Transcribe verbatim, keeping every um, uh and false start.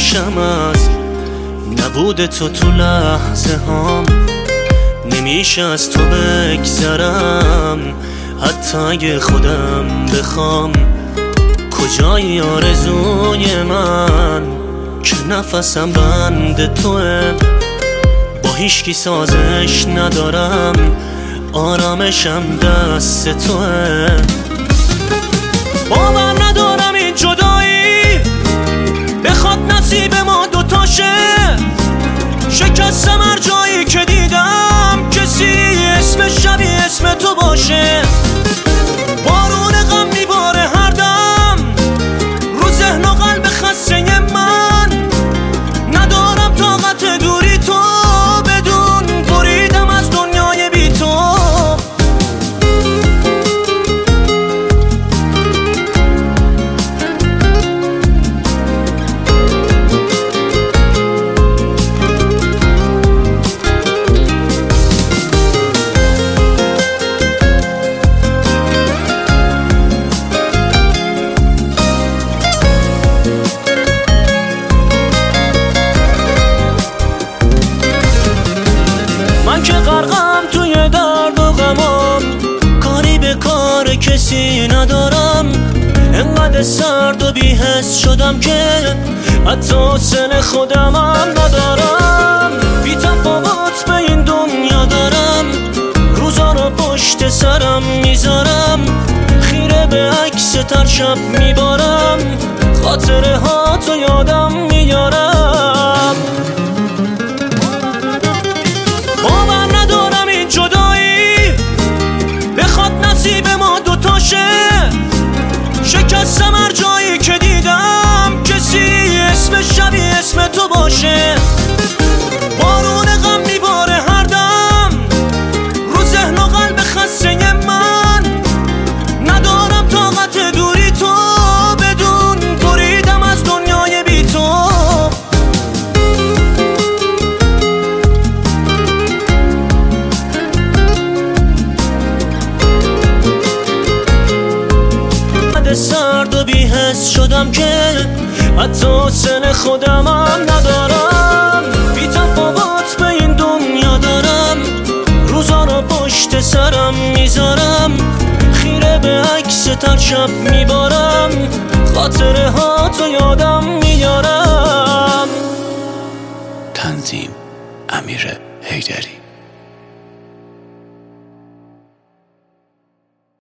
میشم از نبود تو تو لحظه هام. نمیشه از تو بگذرم حتی اگه خودم بخوام. کجای آرزوی من که نفسم بند توه. با هیچکی سازش ندارم آرامشم دست توه. باور ندارم این جدایی بخواد نصیب ما دوتاشه. شکستم هر جایی که دیدم کسی اسم شبیه اسم تو باشه. بارون غم میباره هر دم رو ذهن و قلب خسته من. ندارم طاقت دوری تو بدون بریدم از دنیای بی تو. من که غرقم توی درد و غمام، کاری به کار کسی ندارم. انقدر سرد و بی‌حس شدم که حتی حوصله خودمم ندارم. بی تفاوت به این دنیا دارم روزا رو پشت سرم میذارم. خیره به عکس تر شب میبارم خاطره ها تو یادم میارم. باور ندارم این جدایی بخواد نصیب ما دوتاشه. شکستم هر جایی که دیدم کسی اسم شبیه اسم تو باشه. بارون غم میباره هر دم رو ذهن و قلب خسته من. ندارم طاقت دوری تو بدون بریدم از دنیای بی تو. سرد و بی‌حس شدم که حتی حوصله خودمم ندارم. بی تفاوت به این دنیا دارم روزا رو پشت سرم میذارم. خیره به عکس تر شب میبارم خاطره ها تو یادم میارم. تنظیم: امیر حیدری.